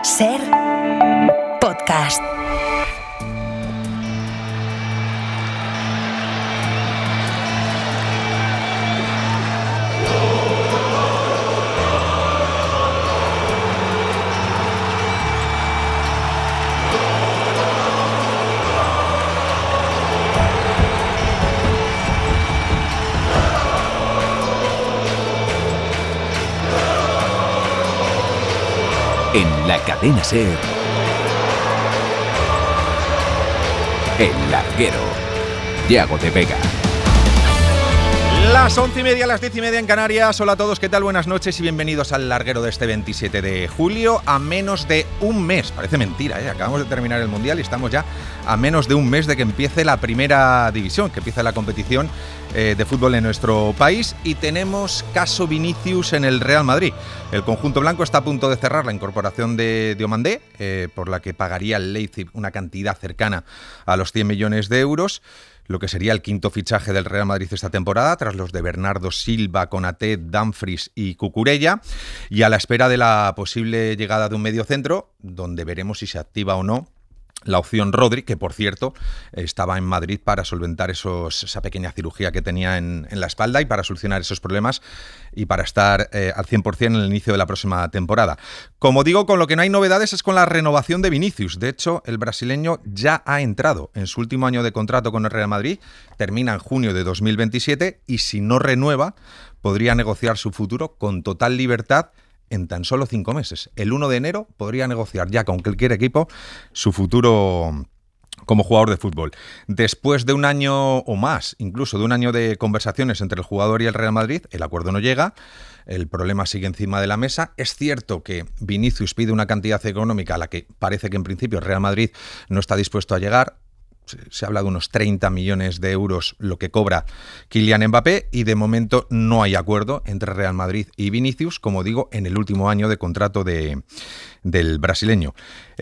Ser podcast. En la cadena SER, El Larguero, Yago de Vega. Las 11:30, las 10:30 en Canarias. Hola a todos, ¿qué tal? Buenas noches y bienvenidos al Larguero de este 27 de julio. A menos de un mes, parece mentira, acabamos de terminar el Mundial y estamos ya a menos de un mes de que empiece la primera división, que empiece la competición de fútbol en nuestro país, y tenemos caso Vinicius en el Real Madrid. El conjunto blanco está a punto de cerrar la incorporación de Diomandé, por la que pagaría el Leipzig una cantidad cercana a los 100 millones de euros, lo que sería el quinto fichaje del Real Madrid esta temporada, tras los de Bernardo Silva, Konaté, Dumfries y Cucurella, y a la espera de la posible llegada de un mediocentro, donde veremos si se activa o no la opción Rodri, que por cierto estaba en Madrid para solventar esa pequeña cirugía que tenía en la espalda y para solucionar esos problemas y para estar al 100% en el inicio de la próxima temporada. Como digo, con lo que no hay novedades es con la renovación de Vinicius. De hecho, el brasileño ya ha entrado en su último año de contrato con el Real Madrid, termina en junio de 2027 y si no renueva, podría negociar su futuro con total libertad en tan solo 5 meses. El 1 de enero podría negociar ya con cualquier equipo su futuro como jugador de fútbol. Después de un año o más, incluso de un año de conversaciones entre el jugador y el Real Madrid, el acuerdo no llega, el problema sigue encima de la mesa. Es cierto que Vinicius pide una cantidad económica a la que parece que en principio el Real Madrid no está dispuesto a llegar. Se habla de unos 30 millones de euros lo que cobra Kylian Mbappé y de momento no hay acuerdo entre Real Madrid y Vinicius, como digo, en el último año de contrato del brasileño.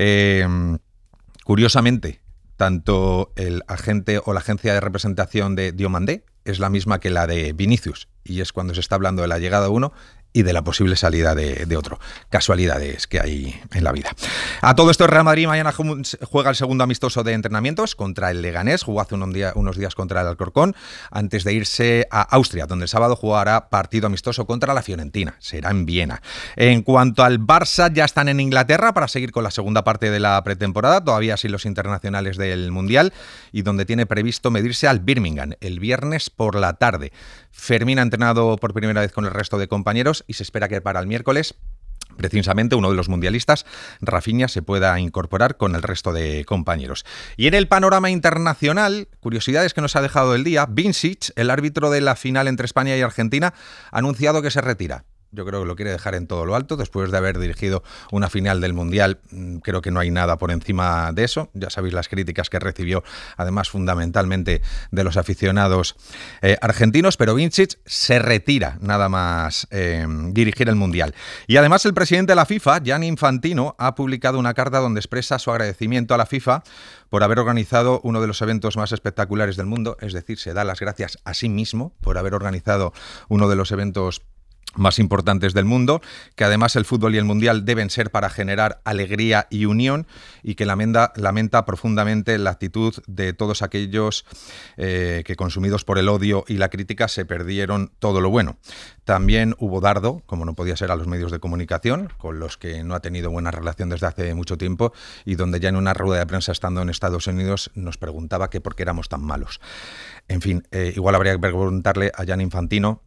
Curiosamente, tanto el agente o la agencia de representación de Diomandé es la misma que la de Vinicius, y es cuando se está hablando de la llegada de uno y de la posible salida de otro. Casualidades que hay en la vida. A todo esto, el Real Madrid mañana juega el segundo amistoso de entrenamientos contra el Leganés. Jugó hace unos días contra el Alcorcón, antes de irse a Austria, donde el sábado jugará partido amistoso contra la Fiorentina. Será en Viena. En cuanto al Barça, ya están en Inglaterra para seguir con la segunda parte de la pretemporada, todavía sin los internacionales del Mundial, y donde tiene previsto medirse al Birmingham el viernes por la tarde. Fermín ha entrenado por primera vez con el resto de compañeros y se espera que para el miércoles, precisamente uno de los mundialistas, Rafinha, se pueda incorporar con el resto de compañeros. Y en el panorama internacional, curiosidades que nos ha dejado el día, Vincic, el árbitro de la final entre España y Argentina, ha anunciado que se retira. Yo creo que lo quiere dejar en todo lo alto después de haber dirigido una final del Mundial. Creo que no hay nada por encima de eso. Ya sabéis las críticas que recibió, además fundamentalmente de los aficionados argentinos, pero Vincic se retira nada más dirigir el Mundial. Y además el presidente de la FIFA, Gianni Infantino, ha publicado una carta donde expresa su agradecimiento a la FIFA por haber organizado uno de los eventos más espectaculares del mundo, es decir, se da las gracias a sí mismo por haber organizado uno de los eventos más importantes del mundo, que además el fútbol y el mundial deben ser para generar alegría y unión, y que lamenta profundamente la actitud de todos aquellos que, consumidos por el odio y la crítica, se perdieron todo lo bueno. También hubo dardo, como no podía ser, a los medios de comunicación, con los que no ha tenido buena relación desde hace mucho tiempo, y donde ya en una rueda de prensa estando en Estados Unidos nos preguntaba que por qué éramos tan malos. En fin, igual habría que preguntarle a Gianni Infantino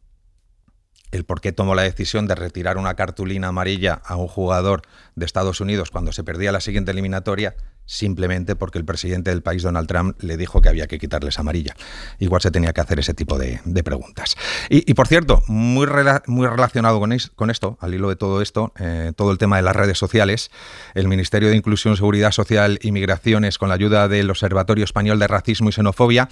el por qué tomó la decisión de retirar una cartulina amarilla a un jugador de Estados Unidos cuando se perdía la siguiente eliminatoria, simplemente porque el presidente del país, Donald Trump, le dijo que había que quitarles amarilla. Igual se tenía que hacer ese tipo de preguntas. Y por cierto, muy relacionado con esto, al hilo de todo esto, todo el tema de las redes sociales, el Ministerio de Inclusión, Seguridad Social y Migraciones, con la ayuda del Observatorio Español de Racismo y Xenofobia,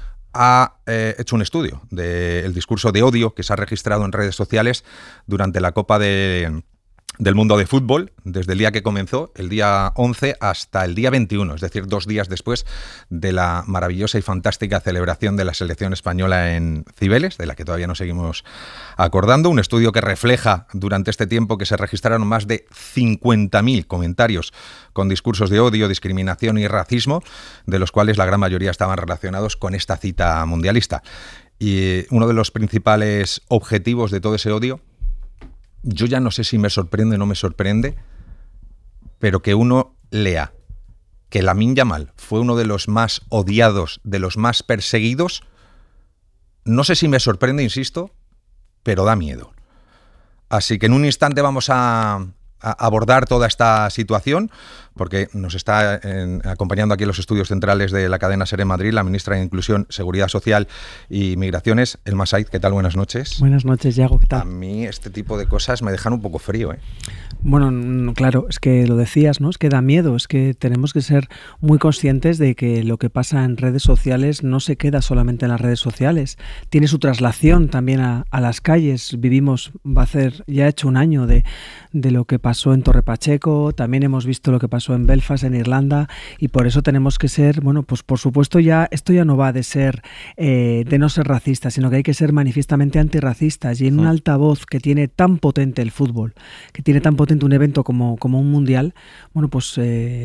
ha hecho un estudio del discurso de odio que se ha registrado en redes sociales durante la Copa de del mundo de fútbol, desde el día que comenzó, el día 11 hasta el día 21, es decir, 2 días después de la maravillosa y fantástica celebración de la selección española en Cibeles, de la que todavía nos seguimos acordando. Un estudio que refleja durante este tiempo que se registraron más de 50.000 comentarios con discursos de odio, discriminación y racismo, de los cuales la gran mayoría estaban relacionados con esta cita mundialista. Y uno de los principales objetivos de todo ese odio, yo ya no sé si me sorprende o no me sorprende, pero que uno lea que Lamine Yamal fue uno de los más odiados, de los más perseguidos, no sé si me sorprende, insisto, pero da miedo. Así que en un instante vamos a abordar toda esta situación, porque nos está acompañando aquí en los estudios centrales de la cadena SER en Madrid la ministra de Inclusión, Seguridad Social y Migraciones, Elma Said. ¿Qué tal? Buenas noches. Buenas noches, Yago. ¿Qué tal? A mí este tipo de cosas me dejan un poco frío, ¿eh? Bueno, claro, es que lo decías, ¿no? Es que da miedo, es que tenemos que ser muy conscientes de que lo que pasa en redes sociales no se queda solamente en las redes sociales, tiene su traslación también a las calles. Ya ha hecho un año de lo que pasó en Torre Pacheco, también hemos visto lo que pasó en Belfast, en Irlanda, y por eso tenemos que ser, bueno, pues por supuesto esto ya no va de no ser racistas, sino que hay que ser manifiestamente antirracistas, y en un altavoz que tiene tan potente el fútbol, que tiene tan potente un evento como un mundial, bueno, pues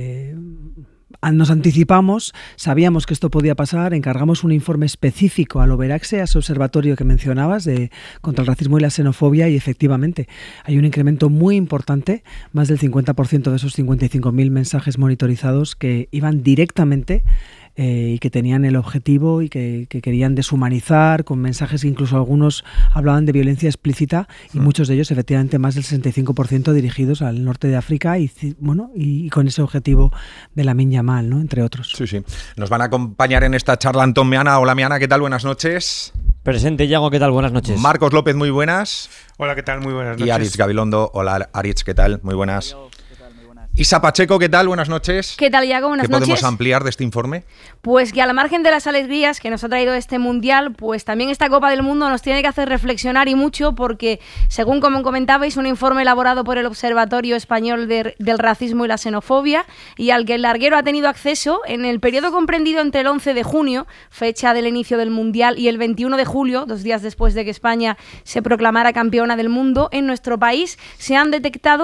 nos anticipamos, sabíamos que esto podía pasar, encargamos un informe específico al Overaxe, a ese observatorio que mencionabas contra el racismo y la xenofobia, y efectivamente hay un incremento muy importante, más del 50% de esos 55.000 mensajes monitorizados que iban directamente y que tenían el objetivo y que querían deshumanizar, con mensajes que incluso algunos hablaban de violencia explícita, y muchos de ellos, efectivamente, más del 65% dirigidos al norte de África y con ese objetivo de Lamine Yamal, ¿no? Entre otros. Sí, sí. Nos van a acompañar en esta charla Antón Meana. Hola, Meana, ¿qué tal? Buenas noches. Presente, Yago, ¿qué tal? Buenas noches. Marcos López, muy buenas. Hola, ¿qué tal? Muy buenas noches. Y Aritz Gabilondo. Hola, Aritz, ¿qué tal? Muy buenas. Isa Pacheco, ¿qué tal? Buenas noches. ¿Qué tal, Iago? Buenas noches. ¿Qué podemos ampliar de este informe? Pues que, a la margen de las alegrías que nos ha traído este Mundial, pues también esta Copa del Mundo nos tiene que hacer reflexionar, y mucho, porque, según como comentabais, un informe elaborado por el Observatorio Español del Racismo y la Xenofobia, y al que el larguero ha tenido acceso, en el periodo comprendido entre el 11 de junio, fecha del inicio del Mundial, y el 21 de julio, 2 días después de que España se proclamara campeona del mundo, en nuestro país se han detectado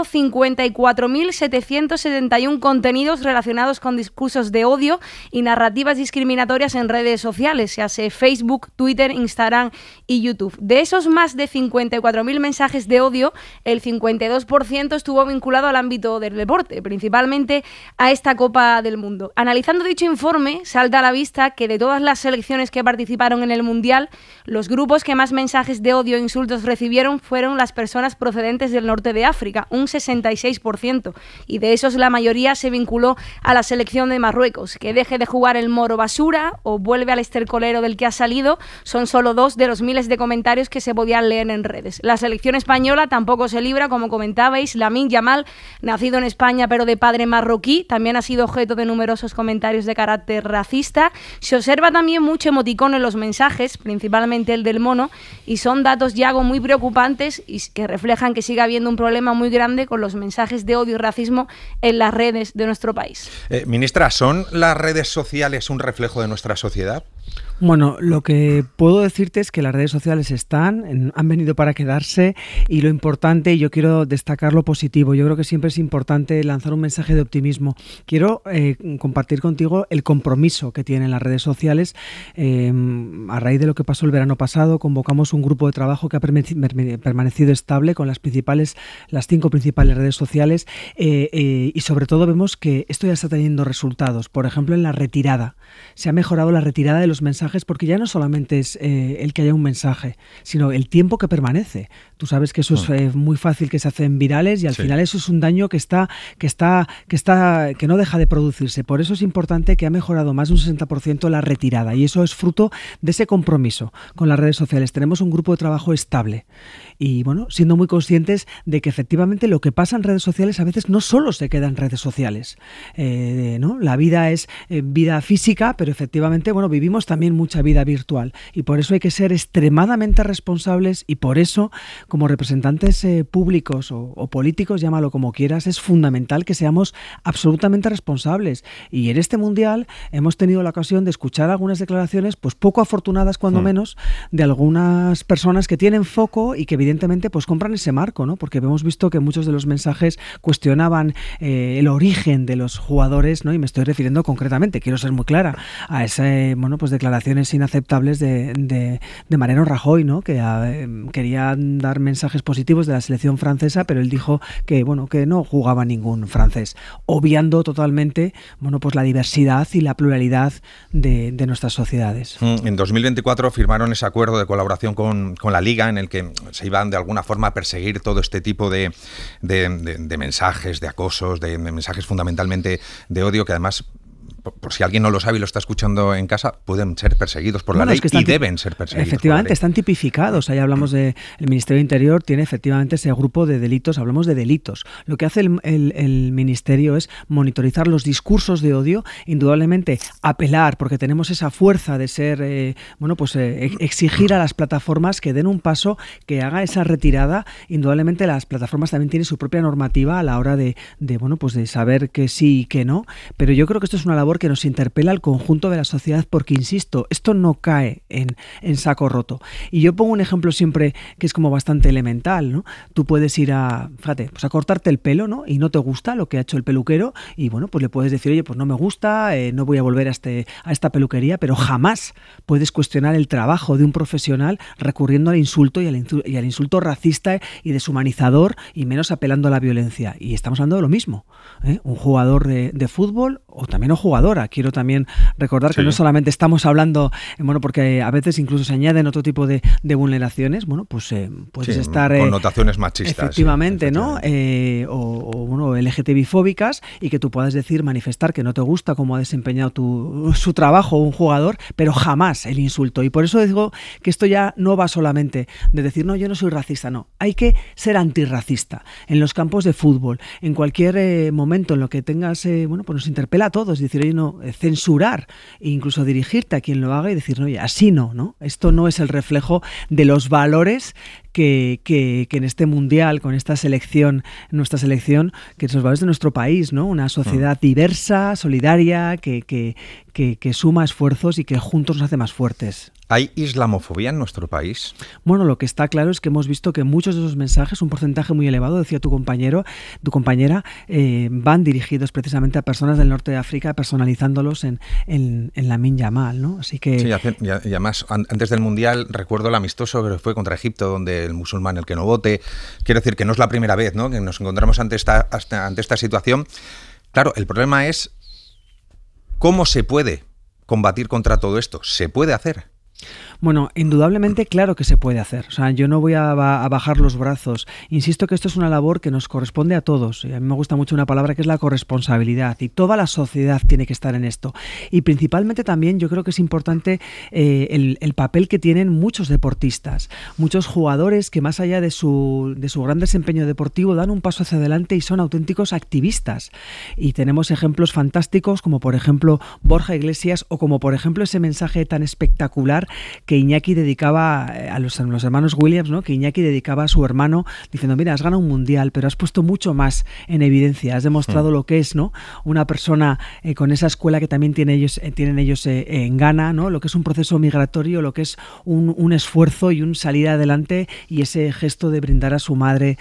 54.771 contenidos relacionados con discursos de odio y narrativas discriminatorias en redes sociales, se hace Facebook, Twitter, Instagram y YouTube. De esos más de 54.000 mensajes de odio, el 52% estuvo vinculado al ámbito del deporte, principalmente a esta Copa del Mundo. Analizando dicho informe, salta a la vista que de todas las selecciones que participaron en el Mundial, los grupos que más mensajes de odio e insultos recibieron fueron las personas procedentes del norte de África, un 66%, y de esos la mayoría se vinculó a la selección de Marruecos. Que deje de jugar el moro basura o vuelve al estercolero del que ha salido son solo 2 de los miles de comentarios que se podían leer en redes. La selección española tampoco se libra, como comentabais. Lamine Yamal, nacido en España pero de padre marroquí, también ha sido objeto de numerosos comentarios de carácter racista. Se observa también mucho emoticón en los mensajes, principalmente el del mono, y son datos, Yago, muy preocupantes y que reflejan que sigue habiendo un problema muy grande con los mensajes de odio y racismo en las redes de nuestro país. Ministra, ¿son las redes sociales un reflejo de nuestra sociedad? Bueno, lo que puedo decirte es que las redes sociales han venido para quedarse, y lo importante, y yo quiero destacar lo positivo, yo creo que siempre es importante lanzar un mensaje de optimismo. Quiero compartir contigo el compromiso que tienen las redes sociales. A raíz de lo que pasó el verano pasado, convocamos un grupo de trabajo que ha permanecido estable con las 5 principales redes sociales, y sobre todo vemos que esto ya está teniendo resultados. Por ejemplo, en la retirada. Se ha mejorado la retirada de los mensajes, porque ya no solamente es el que haya un mensaje, sino el tiempo que permanece. Tú sabes que eso es muy fácil que se hacen virales, y al final eso es un daño que no deja de producirse. Por eso es importante que ha mejorado más de un 60% la retirada, y eso es fruto de ese compromiso con las redes sociales. Tenemos un grupo de trabajo estable y, bueno, siendo muy conscientes de que efectivamente lo que pasa en redes sociales a veces no solo se queda en redes sociales, ¿no? La vida es vida física, pero efectivamente, bueno, vivimos también mucha vida virtual y por eso hay que ser extremadamente responsables y por eso, como representantes públicos o políticos, llámalo como quieras, es fundamental que seamos absolutamente responsables. Y en este Mundial hemos tenido la ocasión de escuchar algunas declaraciones pues poco afortunadas, cuando menos, de algunas personas que tienen foco y que evidentemente pues compran ese marco, ¿no? Porque hemos visto que muchos de los mensajes cuestionaban el origen de los jugadores, ¿no? Y me estoy refiriendo concretamente, quiero ser muy clara, a ese, pues declaraciones inaceptables de Mariano Rajoy, ¿no? Que quería dar mensajes positivos de la selección francesa, pero él dijo que no jugaba ningún francés, obviando totalmente pues la diversidad y la pluralidad de nuestras sociedades. En 2024 firmaron ese acuerdo de colaboración con la Liga en el que se iban de alguna forma a perseguir todo este tipo de mensajes, de acosos, de mensajes fundamentalmente de odio, que además, por si alguien no lo sabe y lo está escuchando en casa, pueden ser perseguidos por la ley y deben ser perseguidos. Efectivamente, están tipificados. Ahí hablamos el Ministerio de Interior tiene efectivamente ese grupo de delitos, hablamos de delitos. Lo que hace el Ministerio es monitorizar los discursos de odio, indudablemente apelar, porque tenemos esa fuerza de ser, exigir a las plataformas que den un paso, que haga esa retirada. Indudablemente las plataformas también tienen su propia normativa a la hora de saber que sí y que no, pero yo creo que esto es una labor que nos interpela al conjunto de la sociedad porque, insisto, esto no cae en saco roto. Y yo pongo un ejemplo siempre que es como bastante elemental, ¿no? Tú puedes ir a cortarte el pelo, ¿no? Y no te gusta lo que ha hecho el peluquero y, pues le puedes decir, oye, pues no me gusta, no voy a volver a esta peluquería, pero jamás puedes cuestionar el trabajo de un profesional recurriendo al insulto y al insulto racista y deshumanizador y menos apelando a la violencia. Y estamos hablando de lo mismo, ¿eh? Un jugador de fútbol o también un jugador. Quiero también recordar que no solamente estamos hablando, porque a veces incluso se añaden otro tipo de vulneraciones, puedes estar... connotaciones machistas. Efectivamente, ¿no? O LGTBI-fóbicas y que tú puedas manifestar que no te gusta cómo ha desempeñado su trabajo un jugador, pero jamás el insulto. Y por eso digo que esto ya no va solamente de decir, no, yo no soy racista, no. Hay que ser antirracista en los campos de fútbol, en cualquier momento en lo que tengas, nos interpela a todos, decir, oye, no, censurar e incluso dirigirte a quien lo haga y decir, no, oye, así no. Esto no es el reflejo de los valores que en este Mundial, con esta selección, nuestra selección, que son los valores de nuestro país, ¿no? Una sociedad diversa, solidaria, que suma esfuerzos y que juntos nos hace más fuertes. ¿Hay islamofobia en nuestro país? Bueno, lo que está claro es que hemos visto que muchos de esos mensajes, un porcentaje muy elevado, decía tu compañera, van dirigidos precisamente a personas del norte de África, personalizándolos en Lamine Yamal, ¿no? Así que... Sí, y además, antes del Mundial, recuerdo el amistoso que fue contra Egipto, donde el musulmán el que no vote. Quiero decir que no es la primera vez, ¿no?, que nos encontramos ante esta situación. Claro, el problema es cómo se puede combatir contra todo esto. ¿Se puede hacer? Bueno, indudablemente claro que se puede hacer. O sea, yo no voy a bajar los brazos. Insisto que esto es una labor que nos corresponde a todos. Y a mí me gusta mucho una palabra que es la corresponsabilidad. Y toda la sociedad tiene que estar en esto. Y principalmente también yo creo que es importante el papel que tienen muchos deportistas, muchos jugadores que más allá de su gran desempeño deportivo dan un paso hacia adelante y son auténticos activistas. Y tenemos ejemplos fantásticos como por ejemplo Borja Iglesias o como por ejemplo ese mensaje tan espectacular que Iñaki dedicaba a los hermanos Williams, ¿no? Que Iñaki dedicaba a su hermano diciendo, mira, has ganado un mundial, pero has puesto mucho más en evidencia, has demostrado lo que es, ¿no?, una persona con esa escuela que también tienen ellos en Ghana, ¿no?, lo que es un proceso migratorio, lo que es un esfuerzo y un salir adelante y ese gesto de brindar a su madre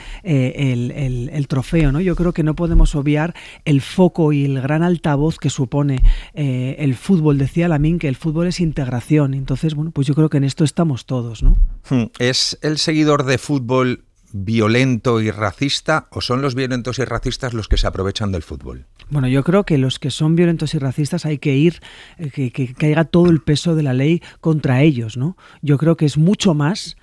el trofeo, ¿no? Yo creo que no podemos obviar el foco y el gran altavoz que supone el fútbol. Decía Lamine que el fútbol es integración, entonces, pues yo creo que en esto estamos todos, ¿no? ¿Es el seguidor de fútbol violento y racista o son los violentos y racistas los que se aprovechan del fútbol? Bueno, yo creo que los que son violentos y racistas hay que ir, que caiga todo el peso de la ley contra ellos, ¿no? Yo creo que es mucho más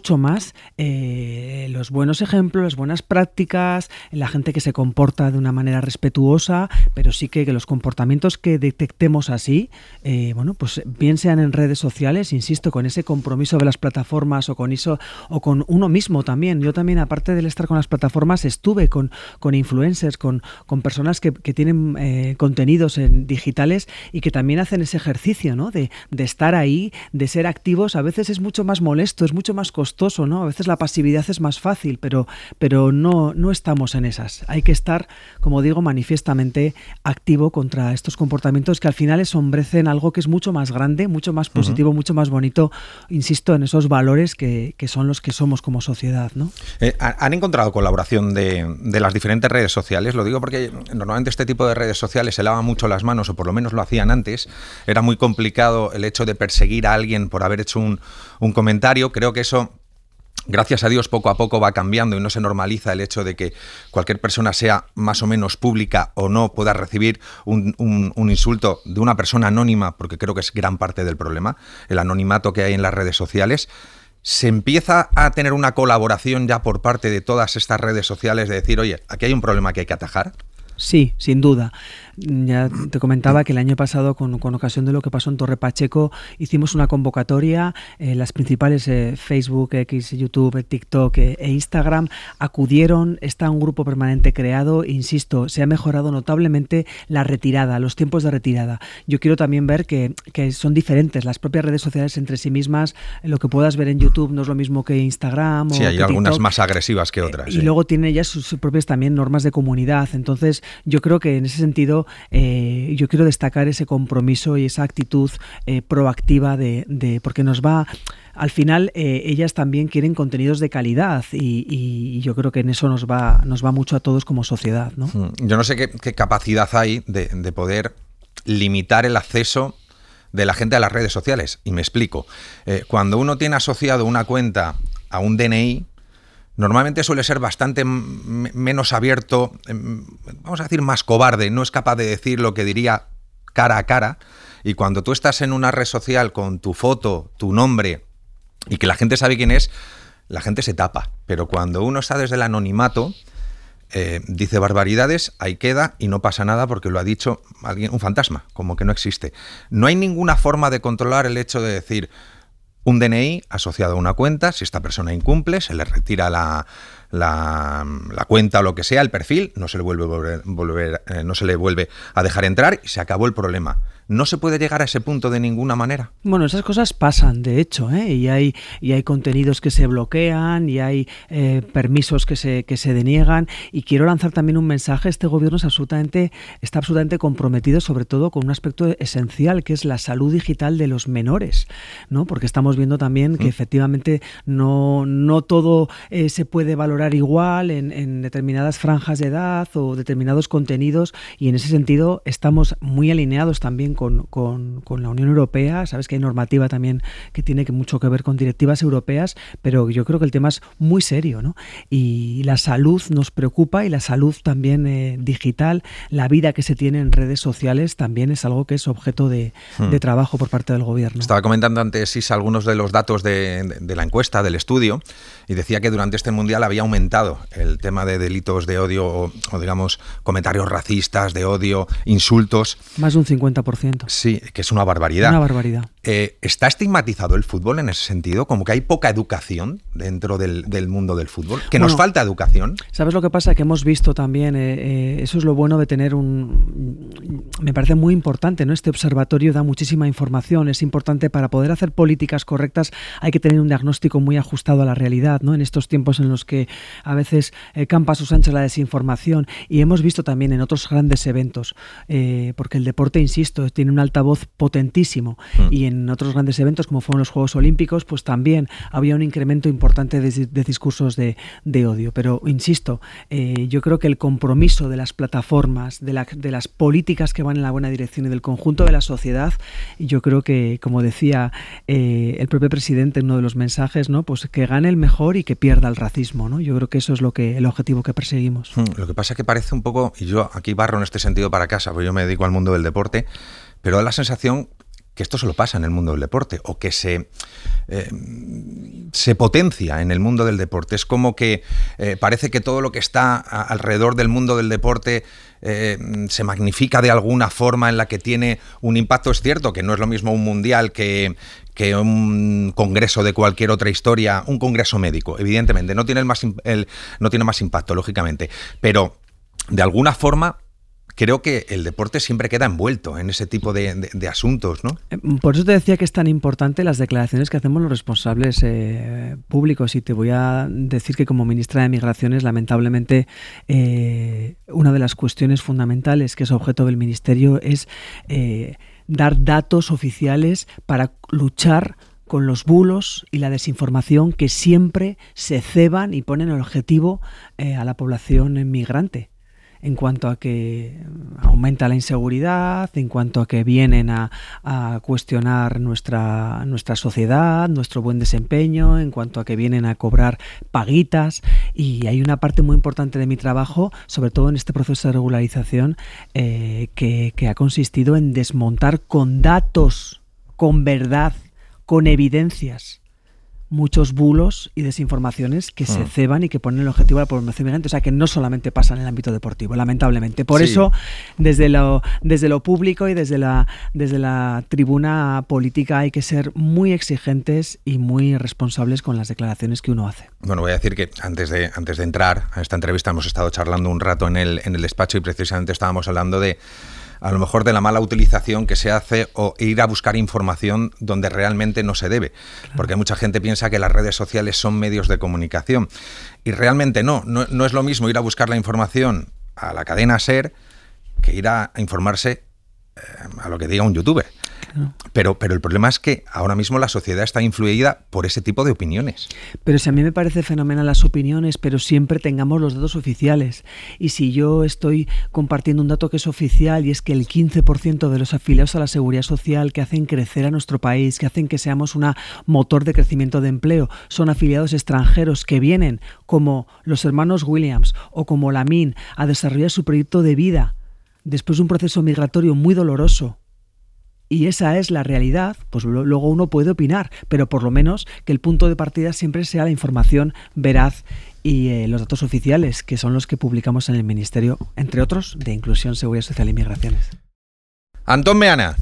los buenos ejemplos, las buenas prácticas, la gente que se comporta de una manera respetuosa, pero sí que los comportamientos que detectemos así, pues bien sean en redes sociales, insisto, con ese compromiso de las plataformas o con eso, o con uno mismo también. Yo también también, aparte del estar con las plataformas, estuve con influencers, con personas que tienen contenidos digitales y que también hacen ese ejercicio, ¿no? De estar ahí, de ser activos. A veces es mucho más molesto, es mucho más costoso, ¿no? A veces la pasividad es más fácil, pero no estamos en esas. Hay que estar, como digo, manifiestamente activo contra estos comportamientos que al final ensombrecen algo que es mucho más grande, mucho más positivo, mucho más bonito, insisto, en esos valores que son los que somos como sociedad, ¿no? ¿Han encontrado colaboración de las diferentes redes sociales? Lo digo porque normalmente este tipo de redes sociales se lavan mucho las manos, o por lo menos lo hacían antes. Era muy complicado el hecho de perseguir a alguien por haber hecho un comentario. Creo que eso, gracias a Dios, poco a poco va cambiando y no se normaliza el hecho de que cualquier persona, sea más o menos pública o no, pueda recibir un insulto de una persona anónima, porque creo que es gran parte del problema, el anonimato que hay en las redes sociales. ¿Se empieza a tener una colaboración ya por parte de todas estas redes sociales de decir, oye, aquí hay un problema que hay que atajar? Sí, sin duda. Ya te comentaba que el año pasado, con ocasión de lo que pasó en Torre Pacheco, hicimos una convocatoria. Las principales Facebook, X, YouTube, TikTok e Instagram acudieron. Está un grupo permanente creado. Insisto, se ha mejorado notablemente la retirada, los tiempos de retirada. Yo quiero también ver que son diferentes las propias redes sociales entre sí mismas. Lo que puedas ver en YouTube no es lo mismo que Instagram o sí, hay que algunas TikTok, más agresivas que otras. Y luego tiene ya sus propias también normas de comunidad. Entonces, yo creo que en ese sentido yo quiero destacar ese compromiso y esa actitud proactiva porque nos va... Al final, ellas también quieren contenidos de calidad y yo creo que en eso nos va mucho a todos como sociedad, ¿no? Yo no sé qué capacidad hay de poder limitar el acceso de la gente a las redes sociales. Y me explico. Cuando uno tiene asociado una cuenta a un DNI, normalmente suele ser bastante menos abierto, vamos a decir más cobarde, no es capaz de decir lo que diría cara a cara. Y cuando tú estás en una red social con tu foto, tu nombre, y que la gente sabe quién es, la gente se tapa. Pero cuando uno está desde el anonimato, dice barbaridades, ahí queda y no pasa nada porque lo ha dicho alguien, un fantasma, como que no existe. No hay ninguna forma de controlar el hecho de decir un DNI asociado a una cuenta. Si esta persona incumple, se le retira la cuenta o lo que sea, el perfil, no se le vuelve a dejar entrar y se acabó el problema. ¿No se puede llegar a ese punto de ninguna manera? Bueno, esas cosas pasan, de hecho, y hay contenidos que se bloquean y hay permisos que se deniegan. Y quiero lanzar también un mensaje. Este gobierno está absolutamente comprometido, sobre todo con un aspecto esencial, que es la salud digital de los menores, ¿no? Porque estamos viendo también que efectivamente no todo se puede valorar igual en determinadas franjas de edad o determinados contenidos, y en ese sentido estamos muy alineados también con la Unión Europea. Sabes que hay normativa también que tiene mucho que ver con directivas europeas, pero yo creo que el tema es muy serio, ¿no? Y la salud nos preocupa, y la salud también digital, la vida que se tiene en redes sociales también es algo que es objeto de trabajo por parte del gobierno. Estaba comentando antes, Isa, algunos de los datos de la encuesta, del estudio, y decía que durante este Mundial había aumentado el tema de delitos de odio o digamos, comentarios racistas, de odio, insultos. Más de un 50%. Sí, que es una barbaridad. Una barbaridad. ¿Está estigmatizado el fútbol en ese sentido? ¿Como que hay poca educación dentro del mundo del fútbol? ¿Que nos falta educación? ¿Sabes lo que pasa? Que hemos visto también, eso es lo bueno de tener me parece muy importante, ¿no? Este observatorio da muchísima información, es importante para poder hacer políticas correctas. Hay que tener un diagnóstico muy ajustado a la realidad, ¿no? En estos tiempos en los que a veces campa a sus anchas la desinformación, y hemos visto también en otros grandes eventos, porque el deporte, insisto, tiene un altavoz potentísimo, y en otros grandes eventos como fueron los Juegos Olímpicos, pues también había un incremento importante de discursos de odio. Pero insisto, yo creo que el compromiso de las plataformas, de las políticas que van en la buena dirección y del conjunto de la sociedad, yo creo que, como decía el propio presidente en uno de los mensajes, ¿no? Pues que gane el mejor y que pierda el racismo, ¿no? Yo creo que eso es el objetivo que perseguimos. Lo que pasa es que parece un poco, y yo aquí barro en este sentido para casa, porque yo me dedico al mundo del deporte, pero da la sensación que esto solo pasa en el mundo del deporte o que se potencia en el mundo del deporte. Es como que parece que todo lo que está alrededor del mundo del deporte se magnifica de alguna forma en la que tiene un impacto. Es cierto que no es lo mismo un mundial que un congreso de cualquier otra historia, un congreso médico, evidentemente, no tiene más impacto, lógicamente, pero de alguna forma creo que el deporte siempre queda envuelto en ese tipo de asuntos, ¿no? Por eso te decía que es tan importante las declaraciones que hacemos los responsables públicos, y te voy a decir que como ministra de Migraciones, lamentablemente, una de las cuestiones fundamentales que es objeto del ministerio es dar datos oficiales para luchar con los bulos y la desinformación que siempre se ceban y ponen el objetivo a la población migrante, en cuanto a que aumenta la inseguridad, en cuanto a que vienen a cuestionar nuestra sociedad, nuestro buen desempeño, en cuanto a que vienen a cobrar paguitas. Y hay una parte muy importante de mi trabajo, sobre todo en este proceso de regularización, que ha consistido en desmontar con datos, con verdad, con evidencias, muchos bulos y desinformaciones que se ceban y que ponen el objetivo a la población migrante. O sea, que no solamente pasa en el ámbito deportivo, lamentablemente. Por eso, desde lo público y desde la tribuna política hay que ser muy exigentes y muy responsables con las declaraciones que uno hace. Bueno, voy a decir que antes de entrar a esta entrevista hemos estado charlando un rato en el despacho y precisamente estábamos hablando de a lo mejor de la mala utilización que se hace o ir a buscar información donde realmente no se debe. Claro. Porque mucha gente piensa que las redes sociales son medios de comunicación y realmente no es lo mismo ir a buscar la información a la cadena SER que ir a informarse a lo que diga un youtuber. Claro. Pero el problema es que ahora mismo la sociedad está influida por ese tipo de opiniones. Pero si a mí me parece fenomenal las opiniones, pero siempre tengamos los datos oficiales. Y si yo estoy compartiendo un dato que es oficial y es que el 15% de los afiliados a la Seguridad Social que hacen crecer a nuestro país, que hacen que seamos un motor de crecimiento de empleo, son afiliados extranjeros que vienen como los hermanos Williams o como Lamin a desarrollar su proyecto de vida después de un proceso migratorio muy doloroso, y esa es la realidad, pues luego uno puede opinar, pero por lo menos que el punto de partida siempre sea la información veraz y los datos oficiales, que son los que publicamos en el Ministerio, entre otros, de Inclusión, Seguridad Social y Migraciones. Antón Meana.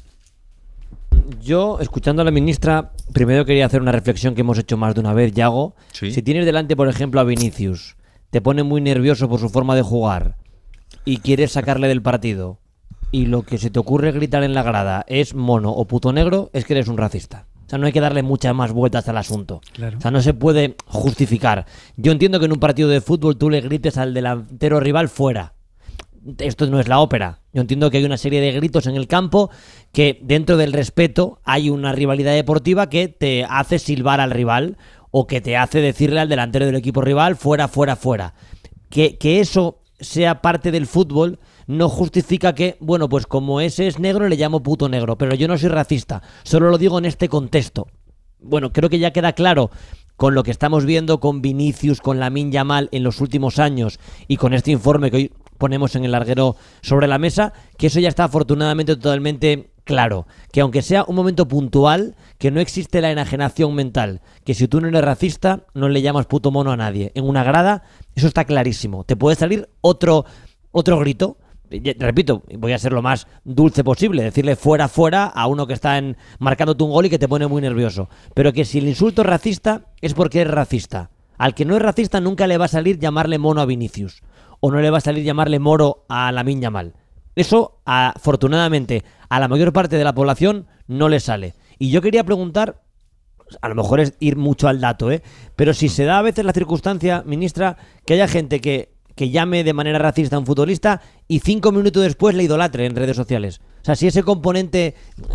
Yo, escuchando a la ministra, primero quería hacer una reflexión que hemos hecho más de una vez, Yago. ¿Sí? Si tienes delante, por ejemplo, a Vinicius, te pone muy nervioso por su forma de jugar y quieres sacarle del partido, y lo que se te ocurre gritar en la grada es mono o puto negro, es que eres un racista. O sea, no hay que darle muchas más vueltas al asunto. Claro. O sea, no se puede justificar. Yo entiendo que en un partido de fútbol tú le grites al delantero rival fuera. Esto no es la ópera. Yo entiendo que hay una serie de gritos en el campo que dentro del respeto hay una rivalidad deportiva que te hace silbar al rival o que te hace decirle al delantero del equipo rival fuera, fuera, fuera. Que eso sea parte del fútbol no justifica que, bueno, pues como ese es negro le llamo puto negro, pero yo no soy racista, solo lo digo en este contexto. Bueno, creo que ya queda claro con lo que estamos viendo con Vinicius, con Lamine Yamal en los últimos años y con este informe que hoy ponemos en el larguero sobre la mesa, que eso ya está afortunadamente totalmente claro, que aunque sea un momento puntual, que no existe la enajenación mental, que si tú no eres racista no le llamas puto mono a nadie. En una grada eso está clarísimo. Te puede salir otro grito. Repito, voy a ser lo más dulce posible, decirle fuera, fuera a uno que está marcándote un gol y que te pone muy nervioso. Pero que si el insulto es racista, es porque es racista. Al que no es racista nunca le va a salir llamarle mono a Vinicius. O no le va a salir llamarle moro a Lamine Yamal. Eso, afortunadamente, a la mayor parte de la población no le sale. Y yo quería preguntar, a lo mejor es ir mucho al dato, pero si se da a veces la circunstancia, ministra, que haya gente que llame de manera racista a un futbolista y 5 minutos después le idolatre en redes sociales. O sea, si ese componente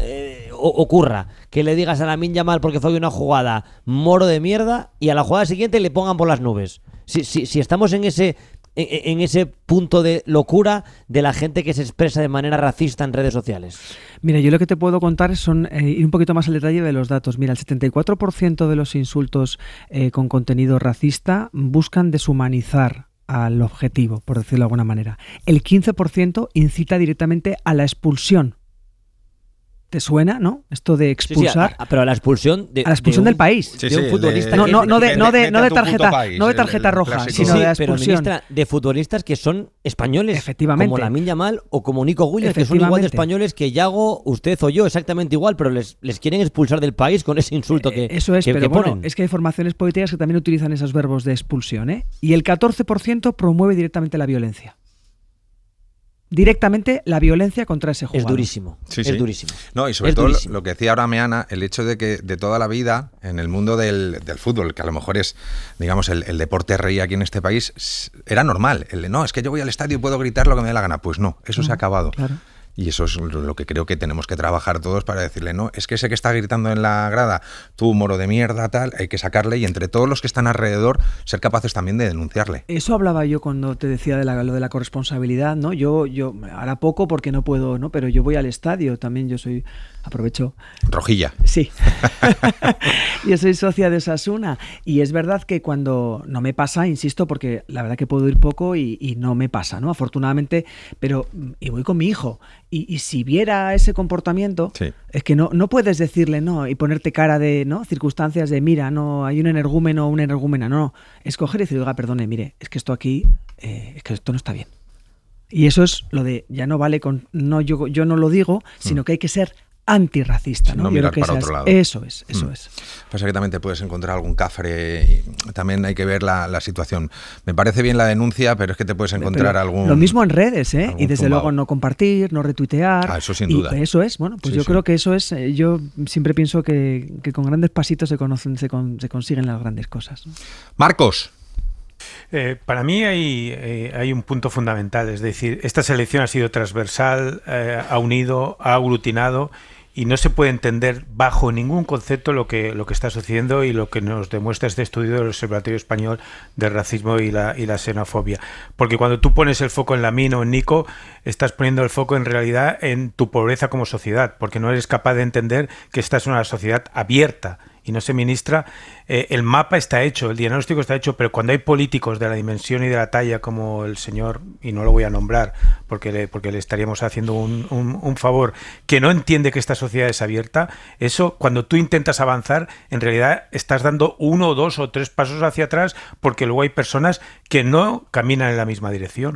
ocurra, que le digas a Lamine Yamal porque fue una jugada moro de mierda y a la jugada siguiente le pongan por las nubes. Si estamos en ese punto de locura de la gente que se expresa de manera racista en redes sociales. Mira, yo lo que te puedo contar son ir un poquito más al detalle de los datos. Mira, el 74% de los insultos con contenido racista buscan deshumanizar al objetivo, por decirlo de alguna manera. El 15% incita directamente a la expulsión ¿Te suena, no? Esto de expulsar. Sí, pero a la expulsión a la expulsión del país. De un futbolista. No de tarjeta roja, sino de la expulsión. Pero, ministra, de futbolistas que son españoles. Efectivamente. Como Lamine Yamal o como Nico Williams, que son igual de españoles que Yago, usted o yo, exactamente igual, pero les quieren expulsar del país con ese insulto que eso es, que, pero que bueno, ponen. es que hay formaciones políticas que también utilizan esos verbos de expulsión, ¿eh? Y el 14% promueve directamente la violencia. Directamente la violencia contra ese jugador. Es durísimo. Sí, es durísimo. No, y sobre todo lo que decía ahora Meana, el hecho de que de toda la vida en el mundo del fútbol, que a lo mejor es, digamos, el deporte rey aquí en este país, era normal. No, es que yo voy al estadio y puedo gritar lo que me dé la gana. Pues no, eso se ha acabado. Claro. Y eso es lo que creo que tenemos que trabajar todos para decirle, no, es que ese que está gritando en la grada, tú moro de mierda, tal, hay que sacarle y entre todos los que están alrededor ser capaces también de denunciarle. Eso hablaba yo cuando te decía de lo de la corresponsabilidad, ¿no? Yo ahora poco porque no puedo, ¿no? Pero yo voy al estadio también, aprovecho. Rojilla. Sí. Yo soy socia de Osasuna y es verdad que cuando no me pasa, insisto, porque la verdad que puedo ir poco y no me pasa, ¿no? Afortunadamente, pero y voy con mi hijo. Y si viera ese comportamiento, sí. Es que no puedes decirle no y ponerte cara de no circunstancias de mira, no hay un energúmeno o una energúmena, no. Es coger y decir, oiga, perdone, mire, es que esto aquí, es que esto no está bien. Y eso es lo de ya no vale con no yo no lo digo, sino que hay que ser antirracista, ¿no? No mirar para otro lado. Eso es. Pasa que también te puedes encontrar algún cafre y también hay que ver la situación. Me parece bien la denuncia, pero es que te puedes encontrar algún... Lo mismo en redes, ¿eh? Y desde luego no compartir, no retuitear. Eso sin duda. Eso es, bueno, pues yo creo que eso es... Yo siempre pienso que con grandes pasitos se consiguen las grandes cosas, ¿no? Marcos. Para mí hay un punto fundamental, es decir, esta selección ha sido transversal, ha unido, ha aglutinado y no se puede entender bajo ningún concepto lo que está sucediendo y lo que nos demuestra este estudio del Observatorio Español del Racismo y la Xenofobia. Porque cuando tú pones el foco en Lamine o en Nico, estás poniendo el foco en realidad en tu pobreza como sociedad, porque no eres capaz de entender que esta es una sociedad abierta y no se ministra. El mapa está hecho, el diagnóstico está hecho, pero cuando hay políticos de la dimensión y de la talla como el señor, y no lo voy a nombrar porque le estaríamos haciendo un favor, que no entiende que esta sociedad es abierta, eso cuando tú intentas avanzar, en realidad estás dando 1, 2 o 3 pasos hacia atrás porque luego hay personas que no caminan en la misma dirección.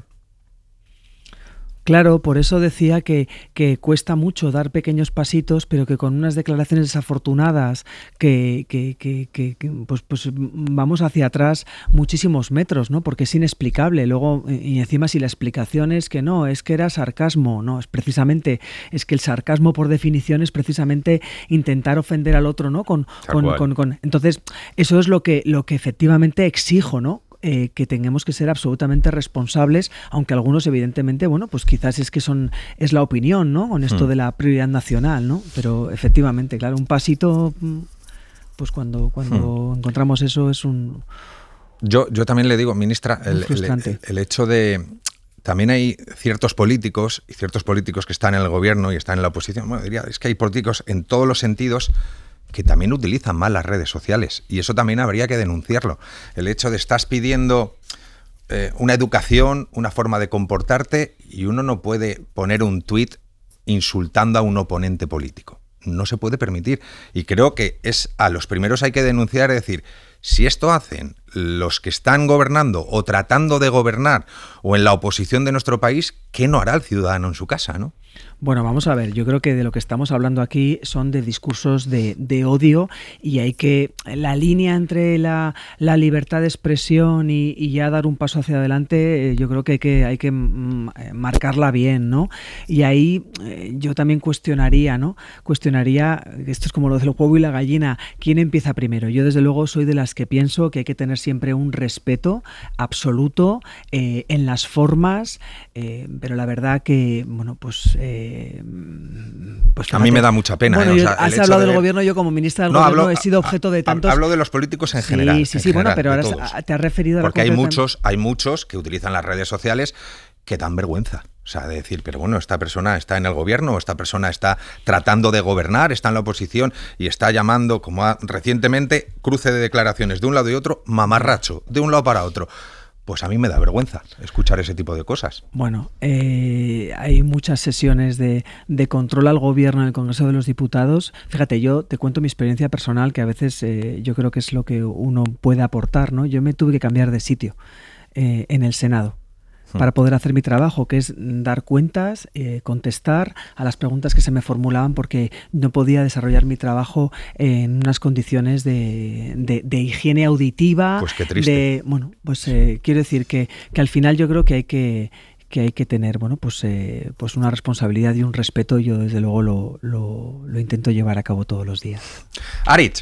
Claro, por eso decía que cuesta mucho dar pequeños pasitos, pero que con unas declaraciones desafortunadas que pues vamos hacia atrás muchísimos metros, ¿no? Porque es inexplicable. Luego, y encima si la explicación es que no, es que era sarcasmo, no, es que el sarcasmo por definición es precisamente intentar ofender al otro, ¿no? Entonces, eso es lo que efectivamente exijo, ¿no? Que tengamos que ser absolutamente responsables, aunque algunos evidentemente, bueno, pues quizás es la opinión, ¿no? Con esto de la prioridad nacional, ¿no? Pero efectivamente, claro, un pasito, pues cuando encontramos eso es un... Yo también le digo, ministra, el hecho de... También hay ciertos políticos que están en el gobierno y están en la oposición. Bueno, diría, es que hay políticos en todos los sentidos que también utilizan mal las redes sociales y eso también habría que denunciarlo. El hecho de estás pidiendo una educación, una forma de comportarte y uno no puede poner un tuit insultando a un oponente político. No se puede permitir y creo que a los primeros hay que denunciar, es decir, si esto hacen los que están gobernando o tratando de gobernar o en la oposición de nuestro país, ¿qué no hará el ciudadano en su casa, no? Bueno, vamos a ver, yo creo que de lo que estamos hablando aquí son de discursos de odio y la línea entre la libertad de expresión y ya dar un paso hacia adelante, yo creo que hay que marcarla bien, ¿no? Y ahí yo también cuestionaría, esto es como lo del huevo y la gallina, ¿quién empieza primero? Yo desde luego soy de las que pienso que hay que tener siempre un respeto absoluto en las formas, pero la verdad que, bueno, pues a mí me da mucha pena. Bueno, has hablado del gobierno, yo como ministra del gobierno he sido objeto de tantos... Hablo de los políticos en general. Sí, bueno, pero ahora te has referido a la... Porque hay muchos que utilizan las redes sociales que dan vergüenza. O sea, de decir, pero bueno, esta persona está en el gobierno, esta persona está tratando de gobernar, está en la oposición y está llamando, como recientemente, cruce de declaraciones de un lado y otro, mamarracho, de un lado para otro. pues a mí me da vergüenza escuchar ese tipo de cosas. Bueno, hay muchas sesiones de control al gobierno en el Congreso de los Diputados. Fíjate, yo te cuento mi experiencia personal, que a veces yo creo que es lo que uno puede aportar, ¿no? Yo me tuve que cambiar de sitio en el Senado para poder hacer mi trabajo, que es dar cuentas, contestar a las preguntas que se me formulaban, porque no podía desarrollar mi trabajo en unas condiciones de higiene auditiva. Pues qué triste. Quiero decir que al final yo creo que hay que tener pues una responsabilidad y un respeto. Yo desde luego lo intento llevar a cabo todos los días. Aritz.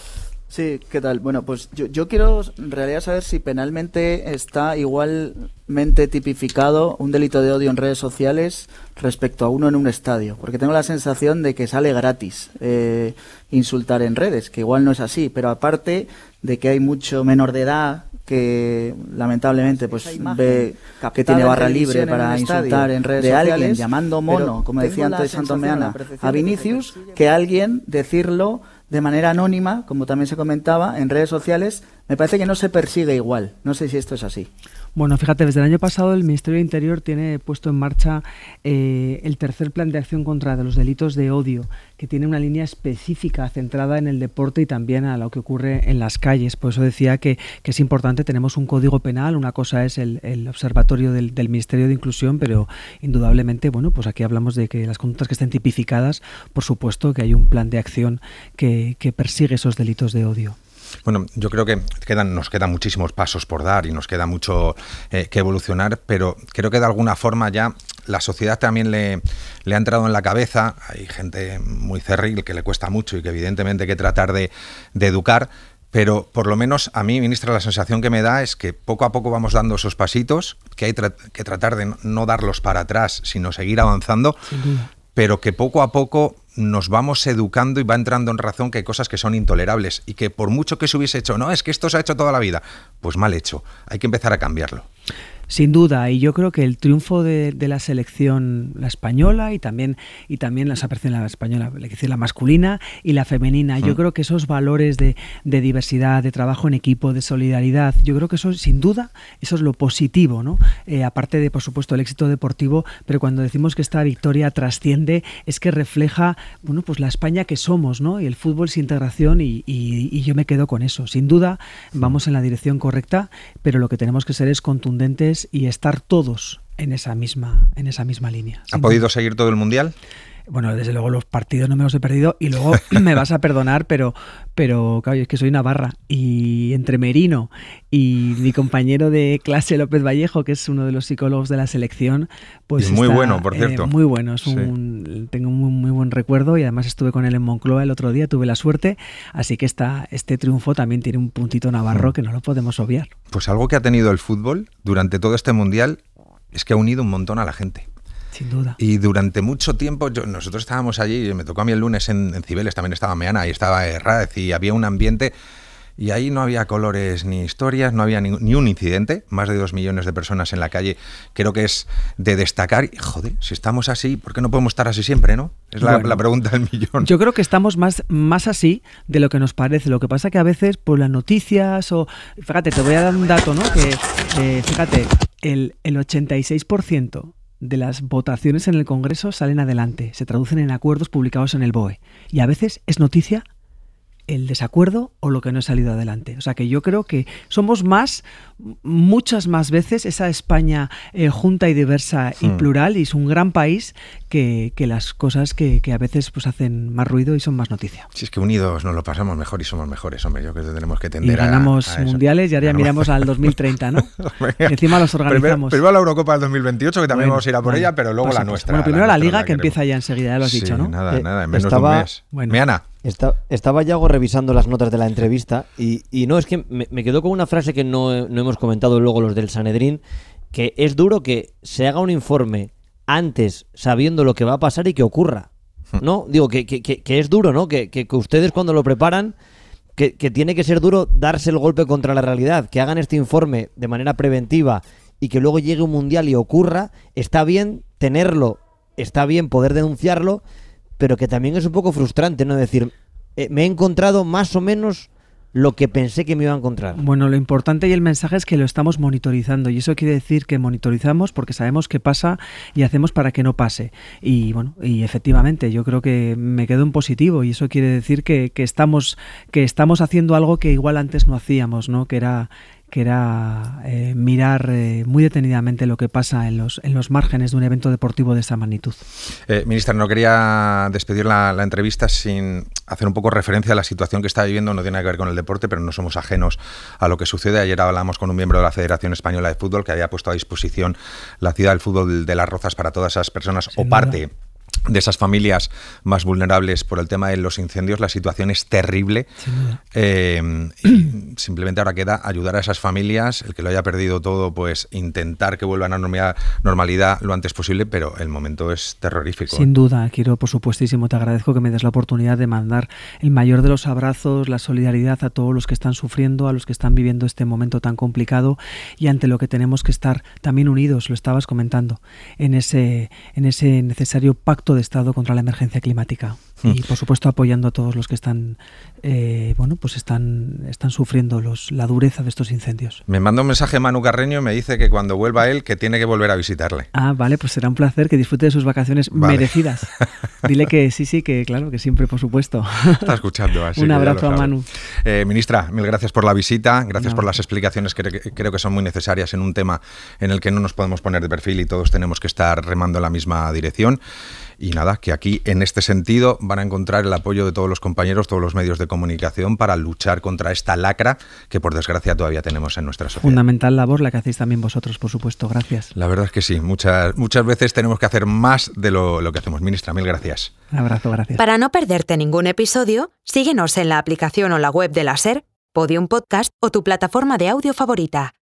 Sí, ¿qué tal? Bueno, pues yo quiero en realidad saber si penalmente está igualmente tipificado un delito de odio en redes sociales respecto a uno en un estadio, porque tengo la sensación de que sale gratis insultar en redes, que igual no es así, pero aparte de que hay mucho menor de edad que lamentablemente pues ve que tiene barra libre para insultar en redes sociales, alguien llamando mono, como decía antes Santomeana, a Vinicius, que alguien decirlo de manera anónima, como también se comentaba, en redes sociales, me parece que no se persigue igual. No sé si esto es así. Bueno, fíjate, desde el año pasado el Ministerio de Interior tiene puesto en marcha el tercer plan de acción contra los delitos de odio, que tiene una línea específica centrada en el deporte y también a lo que ocurre en las calles. Por eso decía que es importante, tenemos un código penal, una cosa es el observatorio del Ministerio de Inclusión, pero indudablemente, bueno, pues aquí hablamos de que las conductas que estén tipificadas, por supuesto que hay un plan de acción que persigue esos delitos de odio. Bueno, yo creo que nos quedan muchísimos pasos por dar y nos queda mucho que evolucionar, pero creo que de alguna forma ya la sociedad también le ha entrado en la cabeza. Hay gente muy cerril que le cuesta mucho y que evidentemente hay que tratar de educar, pero por lo menos a mí, ministra, la sensación que me da es que poco a poco vamos dando esos pasitos, que hay que tratar de no darlos para atrás, sino seguir avanzando, pero que poco a poco nos vamos educando y va entrando en razón que hay cosas que son intolerables y que por mucho que se hubiese hecho, no, es que esto se ha hecho toda la vida, pues mal hecho, hay que empezar a cambiarlo. Sin duda, y yo creo que el triunfo de la selección, la española y también la selección la española, la masculina y la femenina, yo creo que esos valores de diversidad, de trabajo en equipo, de solidaridad, yo creo que eso sin duda, eso es lo positivo, ¿no? Aparte de, por supuesto, el éxito deportivo, pero cuando decimos que esta victoria trasciende, es que refleja, bueno, pues la España que somos, ¿no? Y el fútbol es integración y yo me quedo con eso. Sin duda, vamos en la dirección correcta, pero lo que tenemos que ser es contundentes y estar todos en esa misma línea. ¿Ha podido seguir todo el Mundial? Bueno, desde luego los partidos no me los he perdido y luego me vas a perdonar, pero claro, es que soy navarra y entre Merino y mi compañero de clase López Vallejo, que es uno de los psicólogos de la selección, pues es muy bueno, por cierto. Muy bueno, tengo un muy buen recuerdo y además estuve con él en Moncloa el otro día, tuve la suerte, así que este triunfo también tiene un puntito navarro que no lo podemos obviar. Pues algo que ha tenido el fútbol durante todo este Mundial es que ha unido un montón a la gente. Sin duda. Y durante mucho tiempo, nosotros estábamos allí, me tocó a mí el lunes en Cibeles, también estaba Meana y estaba Herráez y había un ambiente y ahí no había colores ni historias, no había ni un incidente, más de 2 millones de personas en la calle. Creo que es de destacar, y joder, si estamos así, ¿por qué no podemos estar así siempre, no? Es la pregunta del millón. Yo creo que estamos más así de lo que nos parece. Lo que pasa que a veces por las noticias o... Fíjate, te voy a dar un dato, ¿no? Que, fíjate, el 86% de las votaciones en el Congreso salen adelante, se traducen en acuerdos publicados en el BOE. Y a veces es noticia el desacuerdo o lo que no ha salido adelante. O sea que yo creo que somos muchas más veces esa España junta y diversa y plural, y es un gran país que las cosas que a veces pues hacen más ruido y son más noticia. Si es que unidos nos lo pasamos mejor y somos mejores, hombre, yo creo que tenemos que tender y ganamos mundiales y ahora ya miramos al 2030, ¿no? Encima los organizamos. Primero la Eurocopa del 2028, que también vamos a ir a por ella, pero luego la nuestra. Bueno, primero la Liga, que empieza ya enseguida, ya lo has dicho, ¿no? Nada, en menos de un mes. Bueno, Meana. Estaba Yago revisando las notas de la entrevista y no, es que me quedó con una frase que no hemos comentado luego los del Sanedrín, que es duro que se haga un informe antes sabiendo lo que va a pasar y que ocurra, ¿no? Digo, que es duro, ¿no? Que ustedes cuando lo preparan, que tiene que ser duro darse el golpe contra la realidad, que hagan este informe de manera preventiva y que luego llegue un mundial y ocurra. Está bien tenerlo, está bien poder denunciarlo, pero que también es un poco frustrante, ¿no? Decir, me he encontrado más o menos lo que pensé que me iba a encontrar. Bueno, lo importante y el mensaje es que lo estamos monitorizando, y eso quiere decir que monitorizamos porque sabemos qué pasa y hacemos para que no pase. Y bueno, y efectivamente yo creo que me quedo en positivo, y eso quiere decir que estamos haciendo algo que igual antes no hacíamos, ¿no? Que era mirar muy detenidamente lo que pasa en los márgenes de un evento deportivo de esa magnitud. Ministra, no quería despedir la entrevista sin hacer un poco referencia a la situación que está viviendo. No tiene nada que ver con el deporte, pero no somos ajenos a lo que sucede. Ayer hablamos con un miembro de la Federación Española de Fútbol que había puesto a disposición la ciudad del fútbol de Las Rozas para todas esas personas o parte de esas familias más vulnerables por el tema de los incendios. La situación es terrible. Y simplemente ahora queda ayudar a esas familias, el que lo haya perdido todo, pues intentar que vuelvan a normalidad lo antes posible, pero el momento es terrorífico. Sin duda, quiero, por supuestísimo, te agradezco que me des la oportunidad de mandar el mayor de los abrazos, la solidaridad a todos los que están sufriendo, a los que están viviendo este momento tan complicado, y ante lo que tenemos que estar también unidos, lo estabas comentando, en ese necesario pacto de Estado contra la emergencia climática. Y por supuesto apoyando a todos los que están están sufriendo la dureza de estos incendios. Me manda un mensaje Manu Carreño y me dice que cuando vuelva él, que tiene que volver a visitarle. Ah, vale, pues será un placer, que disfrute de sus vacaciones merecidas. Dile que sí, que claro, que siempre, por supuesto. Está escuchando, así un que abrazo a Manu. Ministra, mil gracias por la visita, gracias por las explicaciones que creo que son muy necesarias en un tema en el que no nos podemos poner de perfil y todos tenemos que estar remando en la misma dirección. Y nada, que aquí en este sentido van a encontrar el apoyo de todos los compañeros, todos los medios de comunicación para luchar contra esta lacra que por desgracia todavía tenemos en nuestra sociedad. Fundamental labor la que hacéis también vosotros, por supuesto. Gracias. La verdad es que sí, muchas veces tenemos que hacer más de lo que hacemos. Ministra, mil gracias. Un abrazo, gracias. Para no perderte ningún episodio, síguenos en la aplicación o la web de la SER, Podium Podcast o tu plataforma de audio favorita.